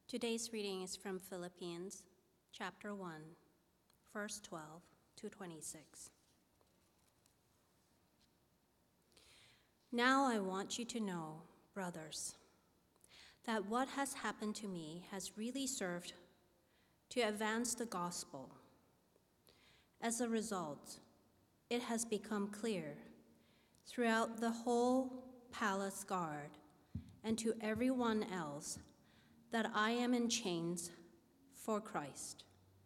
Today's reading is from Philippians chapter 1, verse 12 to 26. Now I want you to know, brothers, that what has happened to me has really served to advance the gospel. As a result, it has become clear throughout the whole palace guard and to everyone else that I am in chains for Christ.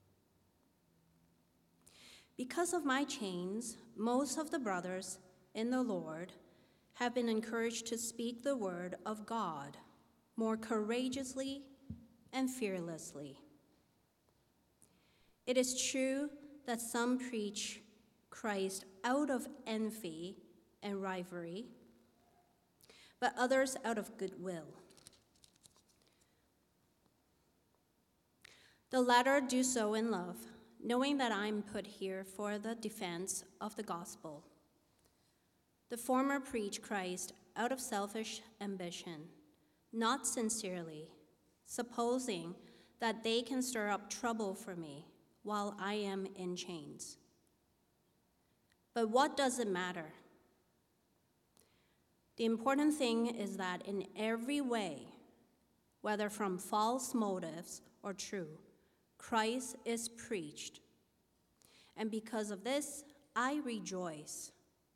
Because of my chains, most of the brothers in the Lord have been encouraged to speak the word of God more courageously and fearlessly. It is true that some preach Christ out of envy and rivalry, but others out of goodwill. The latter do so in love, knowing that I am put here for the defense of the gospel. The former preach Christ out of selfish ambition, not sincerely, supposing that they can stir up trouble for me while I am in chains. But what does it matter? The important thing is that in every way, whether from false motives or true, Christ is preached. And because of this, I rejoice.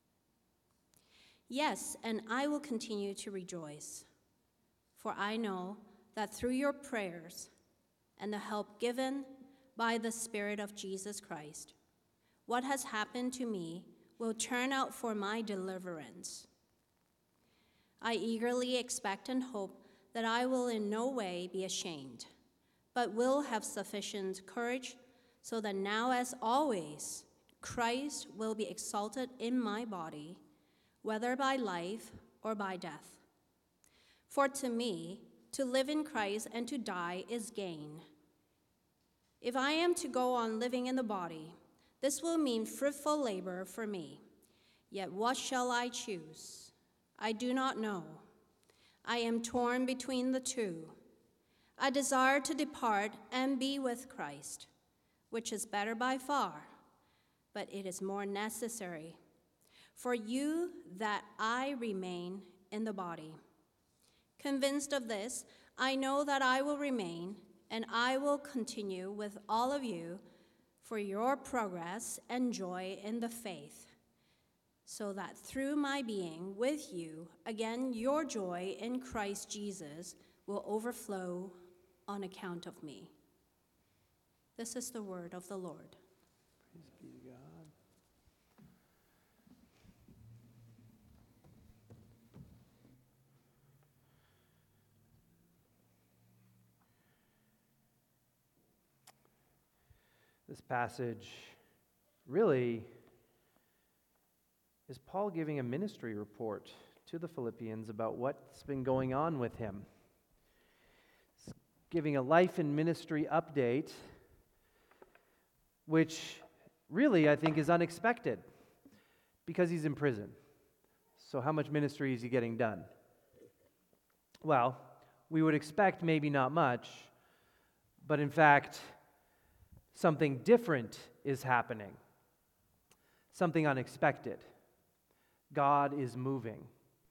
Yes, and I will continue to rejoice, for I know that through your prayers and the help given by the Spirit of Jesus Christ, what has happened to me will turn out for my deliverance. I eagerly expect and hope that I will in no way be ashamed, but will have sufficient courage so that now, as always, Christ will be exalted in my body, whether by life or by death. For to me, to live in Christ and to die is gain. If I am to go on living in the body, this will mean fruitful labor for me. Yet what shall I choose? I do not know. I am torn between the two. I desire to depart and be with Christ, which is better by far, but it is more necessary for you that I remain in the body. Convinced of this, I know that I will remain and I will continue with all of you for your progress and joy in the faith, so that through my being with you, again, your joy in Christ Jesus will overflow on account of me. This is the word of the Lord. Praise be to God. This passage really is Paul giving a ministry report to the Philippians about what's been going on with him. He's giving a life and ministry update, which really I think is unexpected because he's in prison. So how much ministry is he getting done? Well, we would expect maybe not much, but in fact, something different is happening. Something unexpected. God is moving.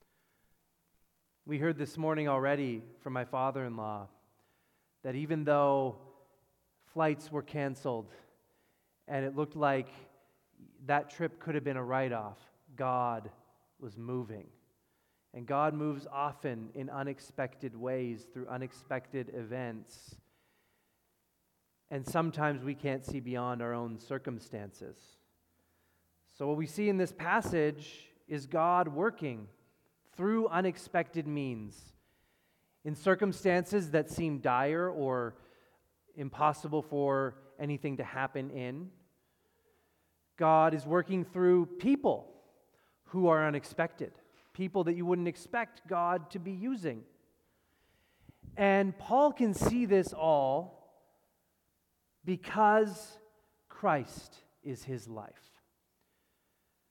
We heard this morning already from my father-in-law that even though flights were canceled and it looked like that trip could have been a write-off, God was moving. And God moves often in unexpected ways through unexpected events. And sometimes we can't see beyond our own circumstances. So what we see in this passage is God working through unexpected means in circumstances that seem dire or impossible for anything to happen in. God is working through people who are unexpected, people that you wouldn't expect God to be using. And Paul can see this all because Christ is his life.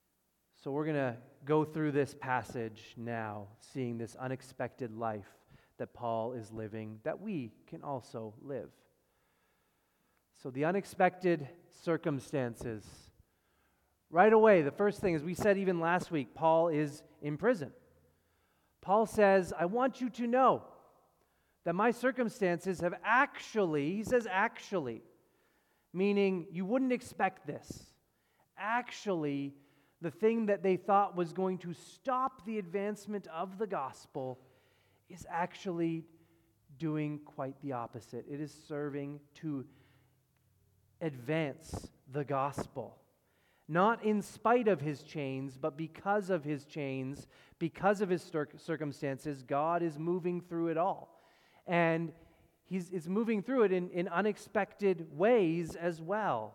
So we're going to go through this passage now, seeing this unexpected life that Paul is living, that we can also live. So the unexpected circumstances. Right away, the first thing, as we said even last week, Paul is in prison. Paul says, I want you to know that my circumstances have actually, he says actually, meaning you wouldn't expect this. Actually, the thing that they thought was going to stop the advancement of the gospel is actually doing quite the opposite. It is serving to advance the gospel. Not in spite of his chains, but because of his chains, because of his circumstances, God is moving through it all. And He's moving through it in unexpected ways as well.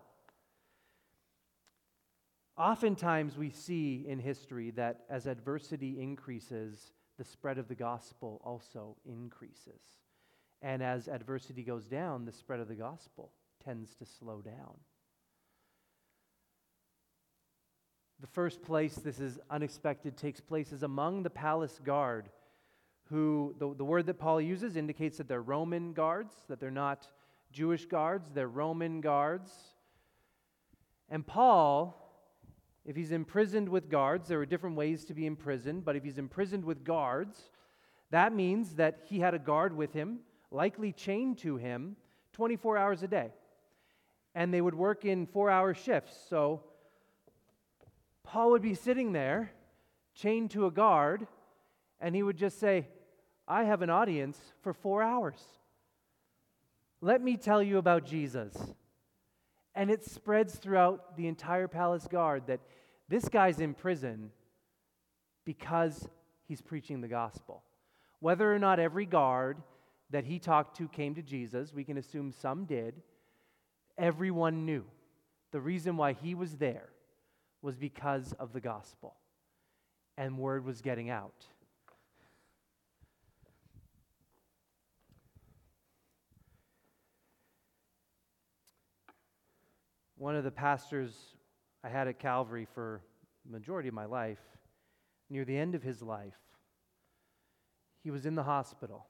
Oftentimes we see in history that as adversity increases, the spread of the gospel also increases. And as adversity goes down, the spread of the gospel tends to slow down. The first place this is unexpected takes place is among the palace guard, who the word that Paul uses indicates that they're Roman guards, that they're not Jewish guards, they're Roman guards. And Paul, if he's imprisoned with guards, there are different ways to be imprisoned, but if he's imprisoned with guards, that means that he had a guard with him, likely chained to him, 24 hours a day. And they would work in 4-hour shifts. So Paul would be sitting there, chained to a guard, and he would just say, I have an audience for 4 hours. Let me tell you about Jesus. And it spreads throughout the entire palace guard that this guy's in prison because he's preaching the gospel. Whether or not every guard that he talked to came to Jesus, we can assume some did, everyone knew the reason why he was there was because of the gospel. And word was getting out. One of the pastors I had at Calvary for the majority of my life, near the end of his life, he was in the hospital.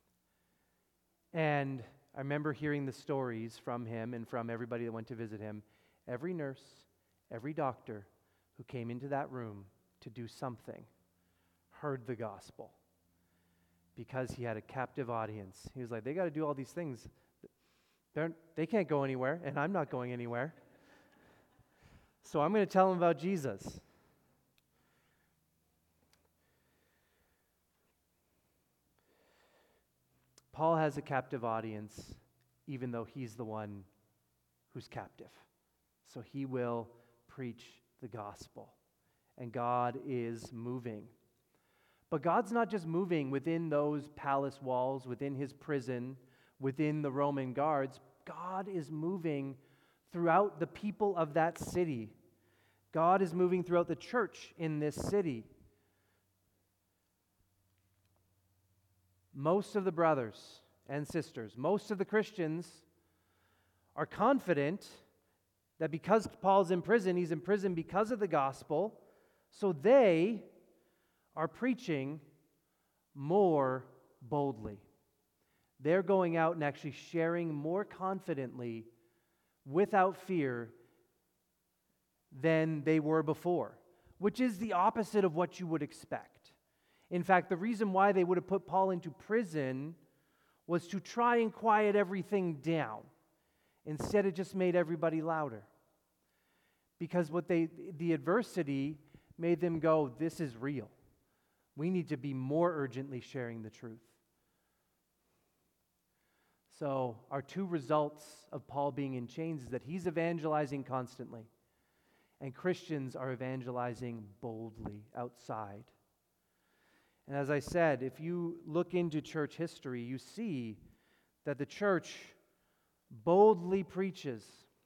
And I remember hearing the stories from him and from everybody that went to visit him. Every nurse, every doctor who came into that room to do something heard the gospel because he had a captive audience. He was like, they got to do all these things. They can't go anywhere, and I'm not going anywhere. So I'm going to tell them about Jesus. Paul has a captive audience, even though he's the one who's captive. So he will preach the gospel. And God is moving. But God's not just moving within those palace walls, within his prison, within the Roman guards. God is moving throughout the people of that city. God is moving throughout the church in this city. Most of the brothers and sisters, most of the Christians are confident that because Paul's in prison, he's in prison because of the gospel, so they are preaching more boldly. They're going out and actually sharing more confidently, without fear, than they were before, which is the opposite of what you would expect. In fact, the reason why they would have put Paul into prison was to try and quiet everything down. Instead, it just made everybody louder. Because the adversity made them go, this is real. We need to be more urgently sharing the truth. So our two results of Paul being in chains is that he's evangelizing constantly, and Christians are evangelizing boldly outside. And as I said, if you look into church history, you see that the church boldly preaches,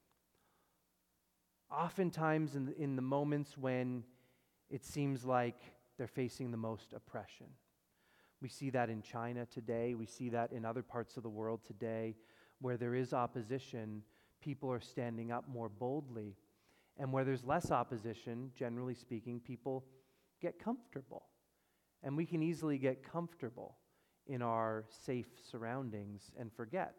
oftentimes in the moments when it seems like they're facing the most oppression. We see that in China today. We see that in other parts of the world today. Where there is opposition, people are standing up more boldly. And where there's less opposition, generally speaking, people get comfortable. And we can easily get comfortable in our safe surroundings and forget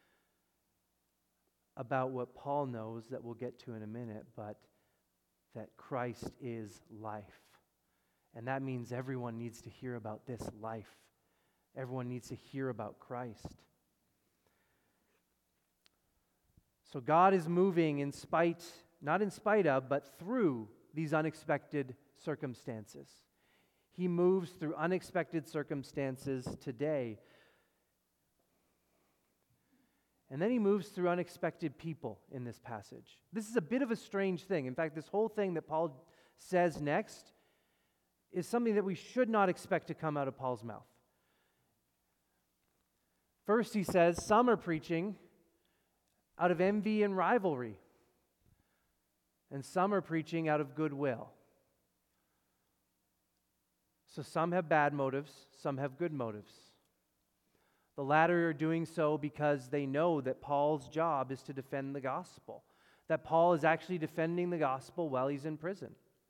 about what Paul knows that we'll get to in a minute, but that Christ is life. And that means everyone needs to hear about this life. Everyone needs to hear about Christ. So God is moving in spite, not in spite of, but through these unexpected circumstances. He moves through unexpected circumstances today. And then he moves through unexpected people in this passage. This is a bit of a strange thing. In fact, this whole thing that Paul says next is something that we should not expect to come out of Paul's mouth. First, he says, some are preaching out of envy and rivalry, and some are preaching out of goodwill. So some have bad motives, some have good motives. The latter are doing so because they know that Paul's job is to defend the gospel, that Paul is actually defending the gospel while he's in prison.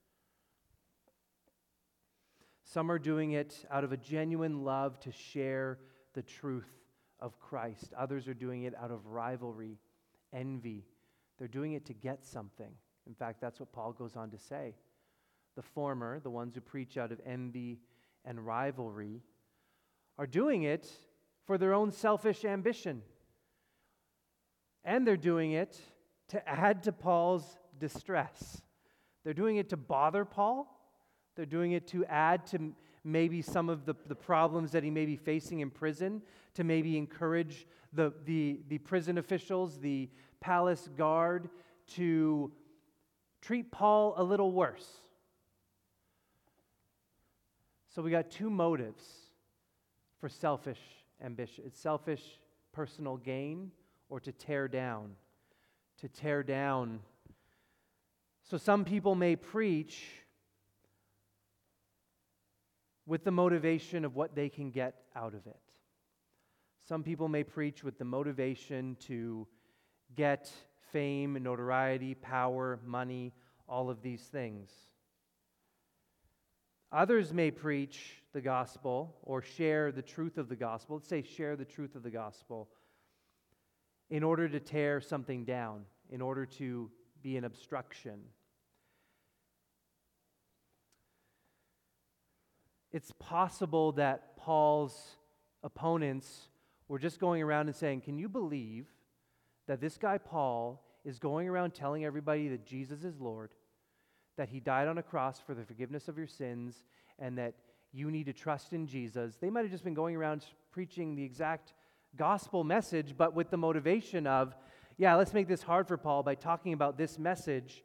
Some are doing it out of a genuine love to share the truth of Christ. Others are doing it out of rivalry, envy. They're doing it to get something. In fact, that's what Paul goes on to say. The former, the ones who preach out of envy and rivalry, are doing it for their own selfish ambition. And they're doing it to add to Paul's distress. They're doing it to bother Paul. They're doing it to add to maybe some of the problems that he may be facing in prison, to maybe encourage the prison officials, the palace guard, to treat Paul a little worse. So we got two motives for selfish ambition. It's selfish personal gain or to tear down. To tear down. So some people may preach with the motivation of what they can get out of it. Some people may preach with the motivation to get fame, notoriety, power, money, all of these things. Others may preach the gospel or share the truth of the gospel. Let's say share the truth of the gospel in order to tear something down, in order to be an obstruction. It's possible that Paul's opponents were just going around and saying, can you believe that this guy Paul is going around telling everybody that Jesus is Lord, that he died on a cross for the forgiveness of your sins, and that you need to trust in Jesus? They might have just been going around preaching the exact gospel message, but with the motivation of, yeah, let's make this hard for Paul by talking about this message.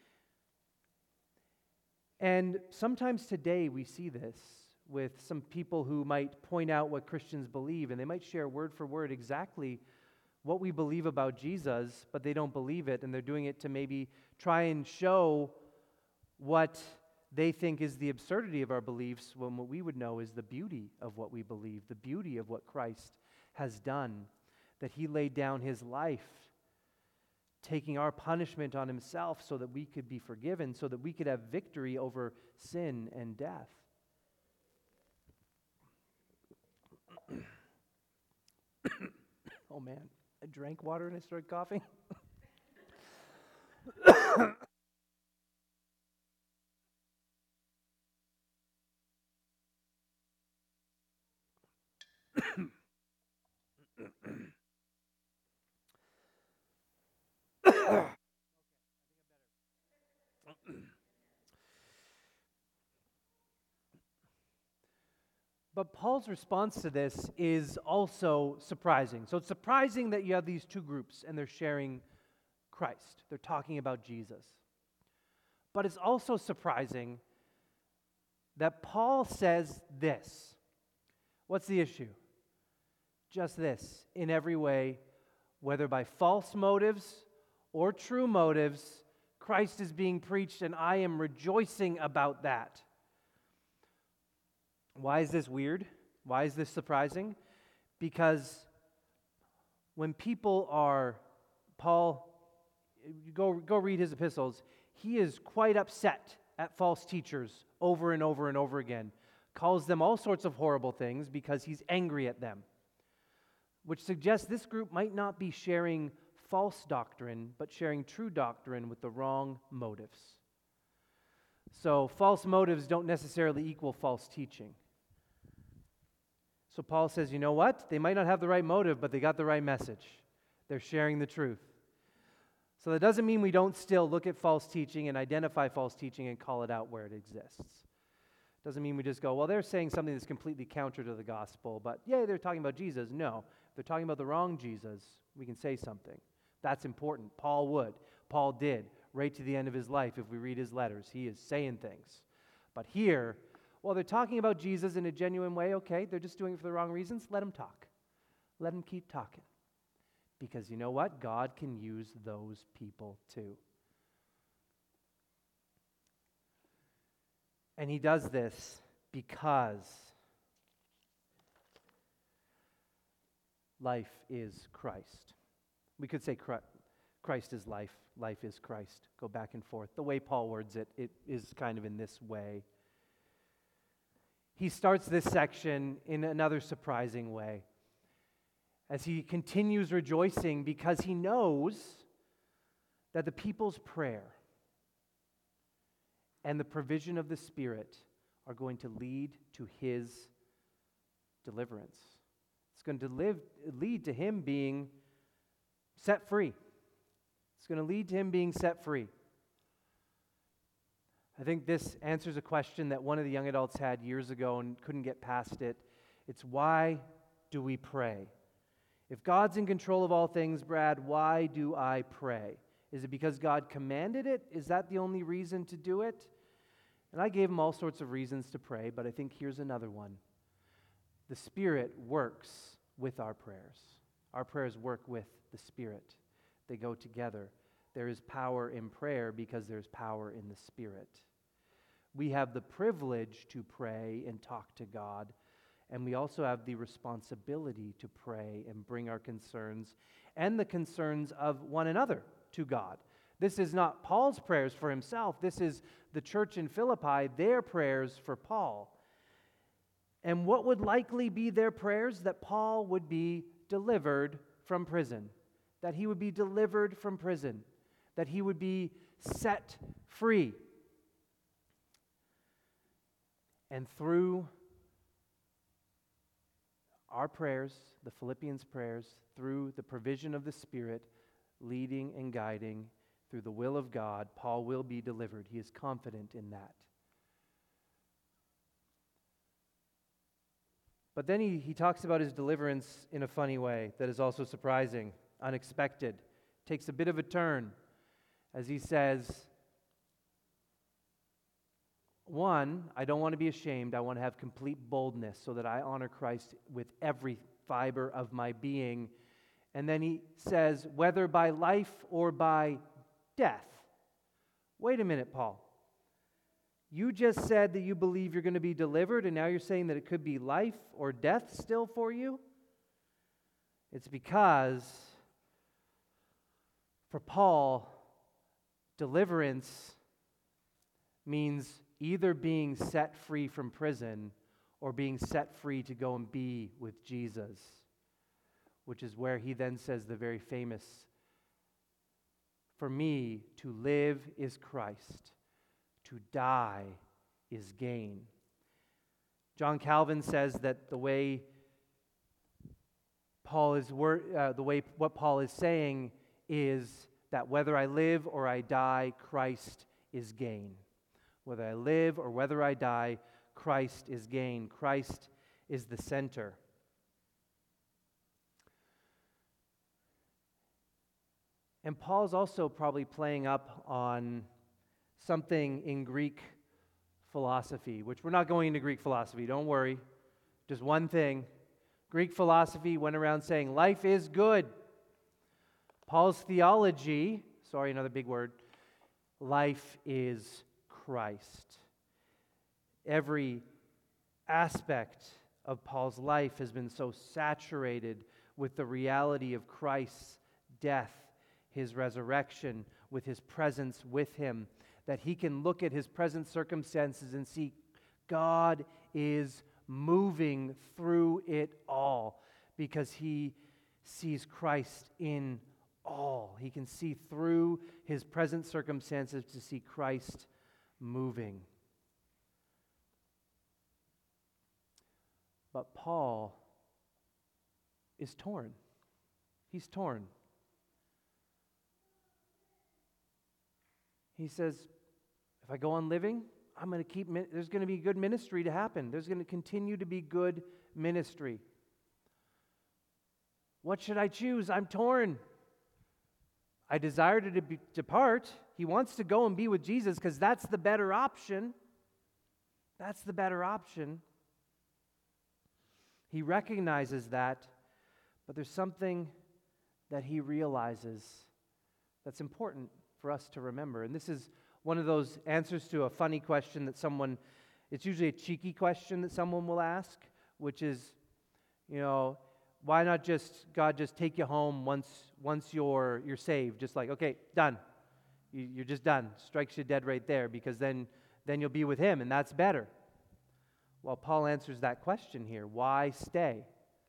And sometimes today we see this with some people who might point out what Christians believe, and they might share word for word exactly what we believe about Jesus, but they don't believe it, and they're doing it to maybe try and show what they think is the absurdity of our beliefs, when what we would know is the beauty of what we believe, the beauty of what Christ has done, that he laid down his life, taking our punishment on himself so that we could be forgiven, so that we could have victory over sin and death. Oh man, I drank water and I started coughing. But Paul's response to this is also surprising. So it's surprising that you have these two groups and they're sharing Christ. They're talking about Jesus. But it's also surprising that Paul says this. What's the issue? Just this. In every way, whether by false motives or true motives, Christ is being preached, and I am rejoicing about that. Why is this weird? Why is this surprising? Because when people are, Paul, go read his epistles, he is quite upset at false teachers over and over and over again, calls them all sorts of horrible things because he's angry at them, which suggests this group might not be sharing false doctrine, but sharing true doctrine with the wrong motives. So false motives don't necessarily equal false teaching. So Paul says, you know what? They might not have the right motive, but they got the right message. They're sharing the truth. So that doesn't mean we don't still look at false teaching and identify false teaching and call it out where it exists. Doesn't mean we just go, well, they're saying something that's completely counter to the gospel, but yeah, they're talking about Jesus. No, if they're talking about the wrong Jesus, we can say something. That's important. Paul would. Paul did, right to the end of his life. If we read his letters, he is saying things. But here, well, they're talking about Jesus in a genuine way. Okay, they're just doing it for the wrong reasons. Let them talk. Let them keep talking. Because you know what? God can use those people too. And he does this because life is Christ. We could say Christ is life, life is Christ. Go back and forth. The way Paul words it, it is kind of in this way. He starts this section in another surprising way as he continues rejoicing because he knows that the people's prayer and the provision of the Spirit are going to lead to his deliverance. It's going to lead to him being set free. It's going to lead to him being set free. I think this answers a question that one of the young adults had years ago and couldn't get past it. It's why do we pray? If God's in control of all things, Brad, why do I pray? Is it because God commanded it? Is that the only reason to do it? And I gave him all sorts of reasons to pray, but I think here's another one. The Spirit works with our prayers. Our prayers work with the Spirit. They go together. There is power in prayer because there's power in the Spirit. We have the privilege to pray and talk to God, and we also have the responsibility to pray and bring our concerns and the concerns of one another to God. This is not Paul's prayers for himself. This is the church in Philippi, their prayers for Paul. And what would likely be their prayers? That Paul would be delivered from prison, that he would be delivered from prison, that he would be set free. And through our prayers, the Philippians' prayers, through the provision of the Spirit, leading and guiding, through the will of God, Paul will be delivered. He is confident in that. But then he talks about his deliverance in a funny way that is also surprising, unexpected, takes a bit of a turn as he says, one, I don't want to be ashamed. I want to have complete boldness so that I honor Christ with every fiber of my being. And then he says, whether by life or by death. Wait a minute, Paul. You just said that you believe you're going to be delivered, and now you're saying that it could be life or death still for you? It's because for Paul, deliverance means either being set free from prison or being set free to go and be with Jesus, which is where he then says the very famous, for me, to live is Christ, to die is gain. John Calvin says that the way what Paul is saying is that whether I live or I die, Christ is gain. Whether I live or whether I die, Christ is gain. Christ is the center. And Paul's also probably playing up on something in Greek philosophy, which we're not going into Greek philosophy, don't worry. Just one thing. Greek philosophy went around saying life is good. Paul's theology, sorry, another big word, life is Christ. Every aspect of Paul's life has been so saturated with the reality of Christ's death, his resurrection, with his presence with him, that he can look at his present circumstances and see God is moving through it all because he sees Christ in all. He can see through his present circumstances to see Christ moving. But Paul is torn. He's torn. He says, if I go on living, I'm going to there's going to be good ministry to happen. There's going to continue to be good ministry. What should I choose? I'm torn. I desire to depart. He wants to go and be with Jesus because that's the better option. That's the better option. He recognizes that, but there's something that he realizes that's important for us to remember. And this is one of those answers to a funny question that it's usually a cheeky question that someone will ask, which is, why not God just take you home once you're saved? Just like, okay, done. You're just done. Strikes you dead right there because then you'll be with him and that's better. Well, Paul answers that question here. Why stay?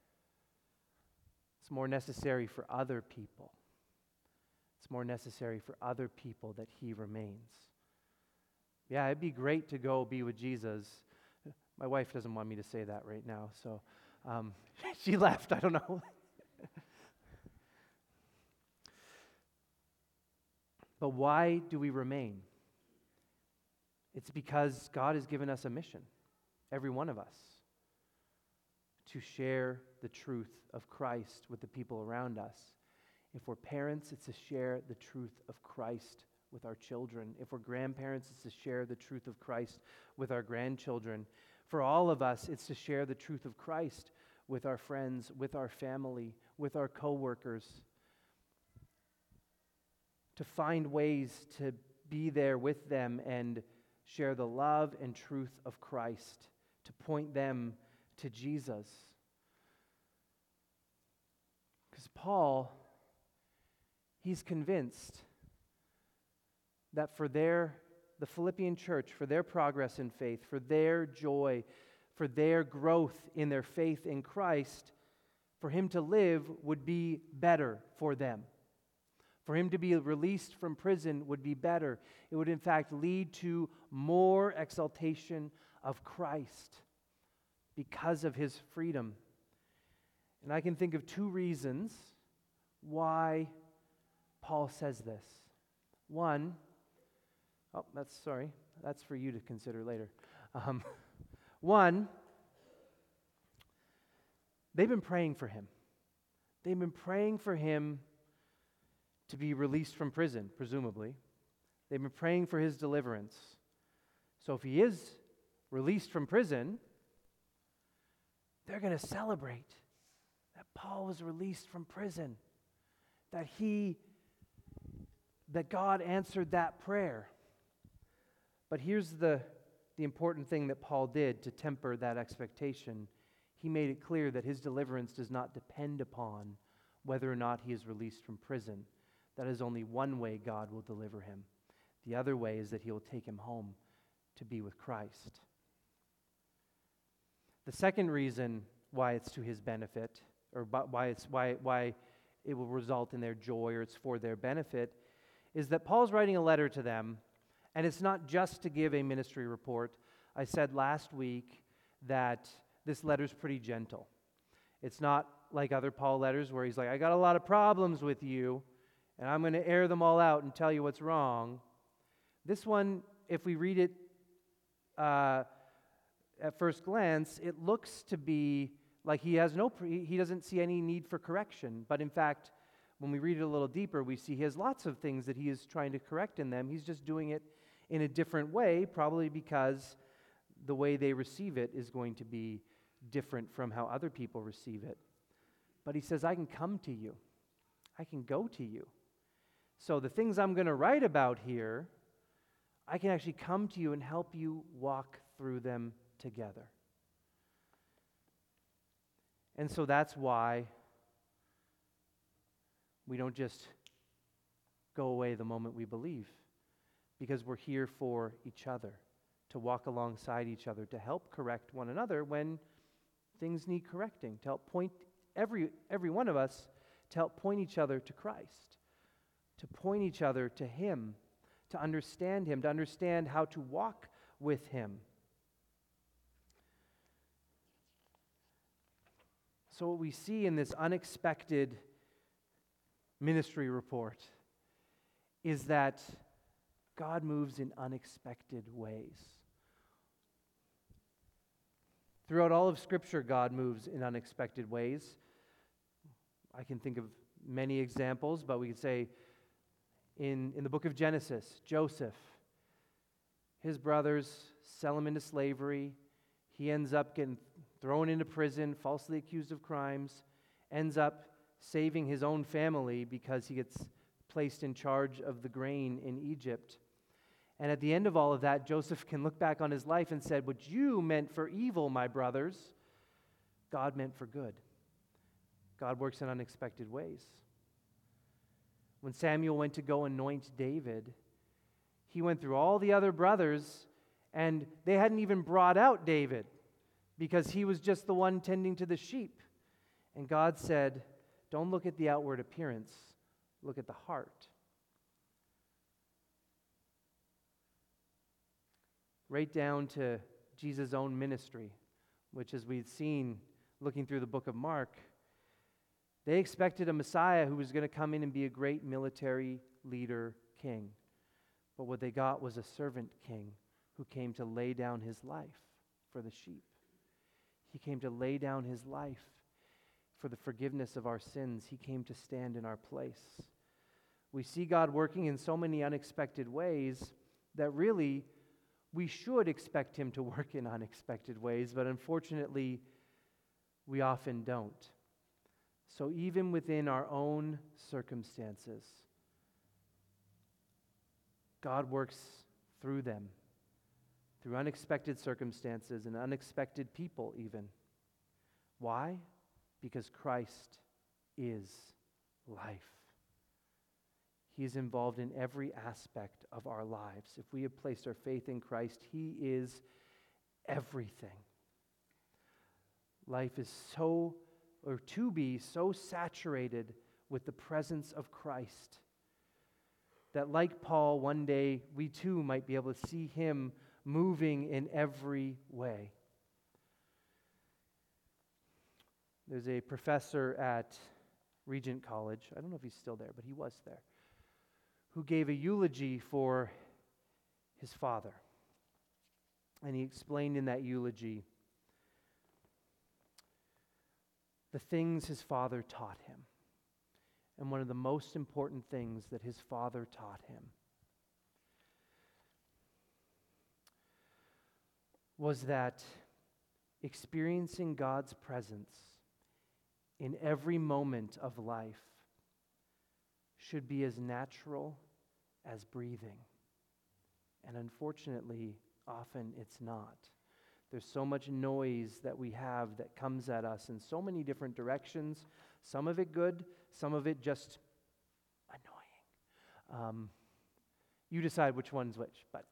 It's more necessary for other people. It's more necessary for other people that he remains. Yeah, it'd be great to go be with Jesus. My wife doesn't want me to say that right now, so she left. I don't know. But why do we remain? It's because God has given us a mission, every one of us, to share the truth of Christ with the people around us. If we're parents, it's to share the truth of Christ with our children. If we're grandparents, it's to share the truth of Christ with our grandchildren. For all of us, it's to share the truth of Christ with our friends, with our family, with our coworkers. To find ways to be there with them and share the love and truth of Christ, to point them to Jesus. Because Paul, he's convinced that for the Philippian church, for their progress in faith, for their joy, for their growth in their faith in Christ, for him to live would be better for them. For him to be released from prison would be better. It would in fact lead to more exaltation of Christ because of his freedom. And I can think of two reasons why Paul says this. One, that's for you to consider later. One, they've been praying for him. They've been praying for him to be released from prison, presumably. They've been praying for his deliverance. So if he is released from prison, they're going to celebrate that Paul was released from prison, that God answered that prayer. But here's the important thing that Paul did to temper that expectation. He made it clear that his deliverance does not depend upon whether or not he is released from prison. That is only one way God will deliver him. The other way is that he will take him home to be with Christ. The second reason why it's to his benefit, or why it will result in their joy, or it's for their benefit, is that Paul's writing a letter to them, and it's not just to give a ministry report. I said last week that this letter's pretty gentle. It's not like other Paul letters where he's like, I got a lot of problems with you, and I'm going to air them all out and tell you what's wrong. This one, if we read it at first glance, it looks to be like he doesn't see any need for correction. But in fact, when we read it a little deeper, we see he has lots of things that he is trying to correct in them. He's just doing it in a different way, probably because the way they receive it is going to be different from how other people receive it. But he says, I can come to you. I can go to you. So the things I'm going to write about here, I can actually come to you and help you walk through them together. And so that's why we don't just go away the moment we believe, because we're here for each other, to walk alongside each other, to help correct one another when things need correcting, to help point every one of us, to help point each other to Christ, to point each other to Him, to understand Him, to understand how to walk with Him. So what we see in this unexpected ministry report is that God moves in unexpected ways. Throughout all of Scripture, God moves in unexpected ways. I can think of many examples, but we could say in the book of Genesis, Joseph, his brothers sell him into slavery. He ends up getting thrown into prison, falsely accused of crimes, ends up saving his own family because he gets placed in charge of the grain in Egypt. And at the end of all of that, Joseph can look back on his life and said, "What you meant for evil, my brothers, God meant for good." God works in unexpected ways. When Samuel went to go anoint David, he went through all the other brothers, and they hadn't even brought out David because he was just the one tending to the sheep. And God said, "Don't look at the outward appearance, look at the heart." Right down to Jesus' own ministry, which, as we've seen looking through the book of Mark, they expected a Messiah who was going to come in and be a great military leader king. But what they got was a servant king who came to lay down his life for the sheep. He came to lay down his life for the forgiveness of our sins. He came to stand in our place. We see God working in so many unexpected ways that really we should expect Him to work in unexpected ways, but unfortunately, we often don't. So even within our own circumstances, God works through them, through unexpected circumstances and unexpected people even. Why? Because Christ is life. He is involved in every aspect of our lives. If we have placed our faith in Christ, He is everything. Life is to be so saturated with the presence of Christ that, like Paul, one day we too might be able to see Him moving in every way. There's a professor at Regent College, I don't know if he's still there, but he was there, who gave a eulogy for his father. And he explained in that eulogy the things his father taught him. And one of the most important things that his father taught him was that experiencing God's presence in every moment of life should be as natural as breathing. And unfortunately, often it's not. There's so much noise that we have that comes at us in so many different directions, some of it good, some of it just annoying. You decide which one's which, but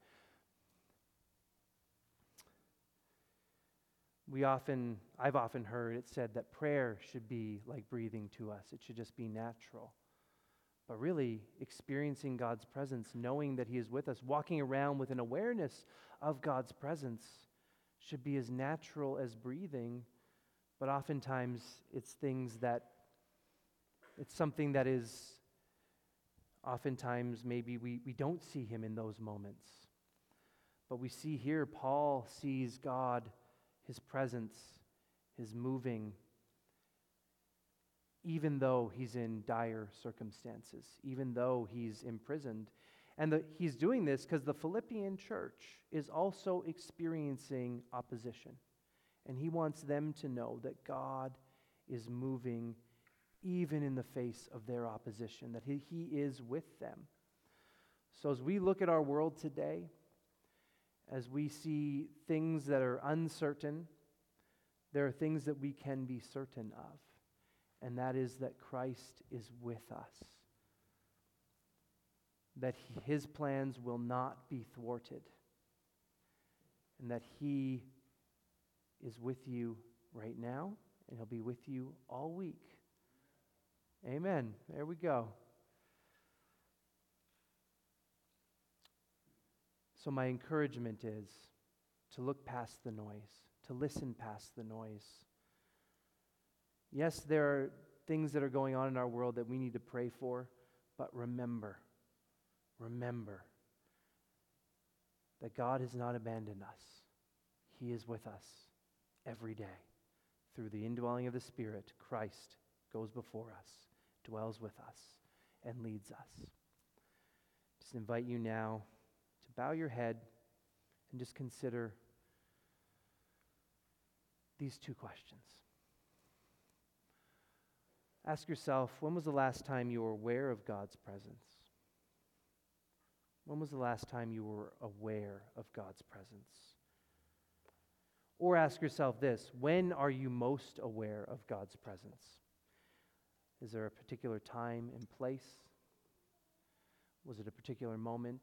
I've often heard it said that prayer should be like breathing to us. It should just be natural. But really, experiencing God's presence, knowing that He is with us, walking around with an awareness of God's presence should be as natural as breathing, but oftentimes it's something that is, oftentimes maybe we don't see Him in those moments. But we see here, Paul sees God, His presence, His moving, even though he's in dire circumstances, even though he's imprisoned. And he's doing this because the Philippian church is also experiencing opposition. And he wants them to know that God is moving even in the face of their opposition, that he is with them. So as we look at our world today, as we see things that are uncertain, there are things that we can be certain of. And that is that Christ is with us. That His plans will not be thwarted. and that He is with you right now, and He'll be with you all week. Amen. There we go. So my encouragement is to look past the noise, to listen past the noise. Yes, there are things that are going on in our world that we need to pray for, but remember that God has not abandoned us. He is with us every day. Through the indwelling of the Spirit, Christ goes before us, dwells with us, and leads us. Just invite you now to bow your head and just consider these two questions. Ask yourself, when was the last time you were aware of God's presence? When was the last time you were aware of God's presence? Or ask yourself this, when are you most aware of God's presence? Is there a particular time and place? Was it a particular moment?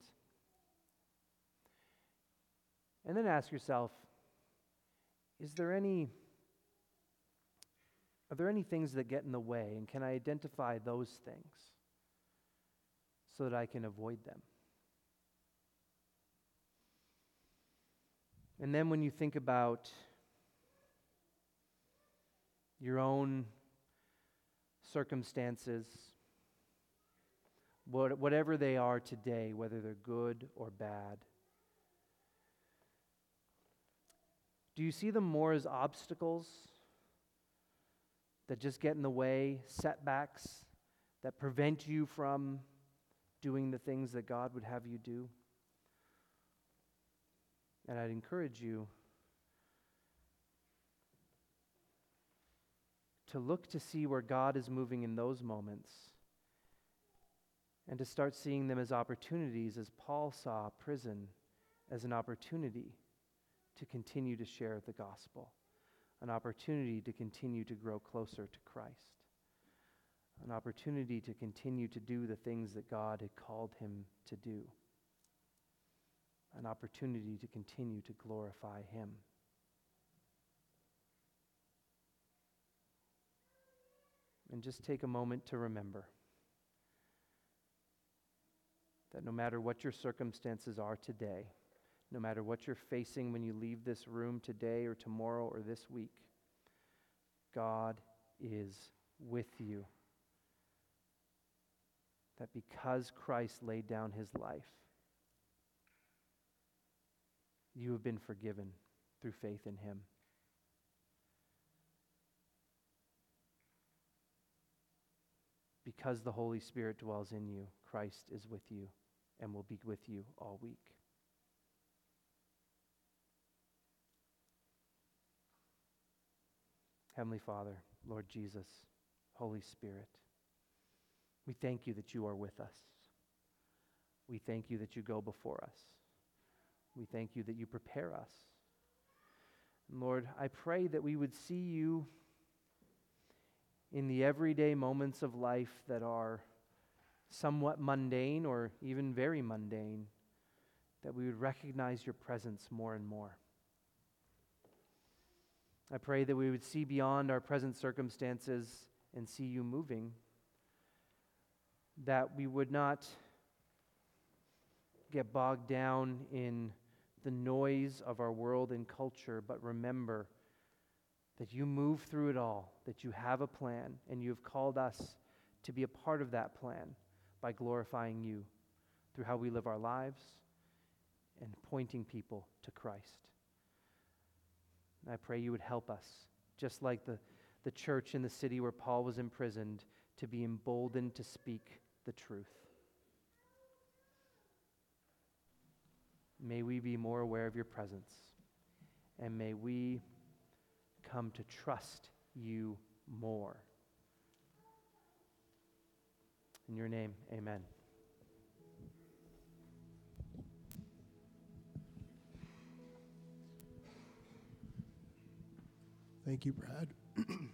And then ask yourself, are there any things that get in the way, and can I identify those things so that I can avoid them? And then when you think about your own circumstances, whatever they are today, whether they're good or bad, do you see them more as obstacles that just get in the way, setbacks that prevent you from doing the things that God would have you do? And I'd encourage you to look to see where God is moving in those moments and to start seeing them as opportunities, as Paul saw prison as an opportunity to continue to share the gospel, an opportunity to continue to grow closer to Christ, an opportunity to continue to do the things that God had called him to do, an opportunity to continue to glorify Him. And just take a moment to remember that no matter what your circumstances are today, no matter what you're facing when you leave this room today or tomorrow or this week, God is with you. That because Christ laid down His life, you have been forgiven through faith in Him. Because the Holy Spirit dwells in you, Christ is with you and will be with you all week. Heavenly Father, Lord Jesus, Holy Spirit, we thank you that you are with us. We thank you that you go before us. We thank you that you prepare us. And Lord, I pray that we would see you in the everyday moments of life that are somewhat mundane or even very mundane, that we would recognize your presence more and more. I pray that we would see beyond our present circumstances and see you moving, that we would not get bogged down in the noise of our world and culture, but remember that you move through it all, that you have a plan, and you have called us to be a part of that plan by glorifying you through how we live our lives and pointing people to Christ. And I pray you would help us, just like the church in the city where Paul was imprisoned, to be emboldened to speak the truth. May we be more aware of your presence, and may we come to trust you more. In your name, amen. Thank you, Brad.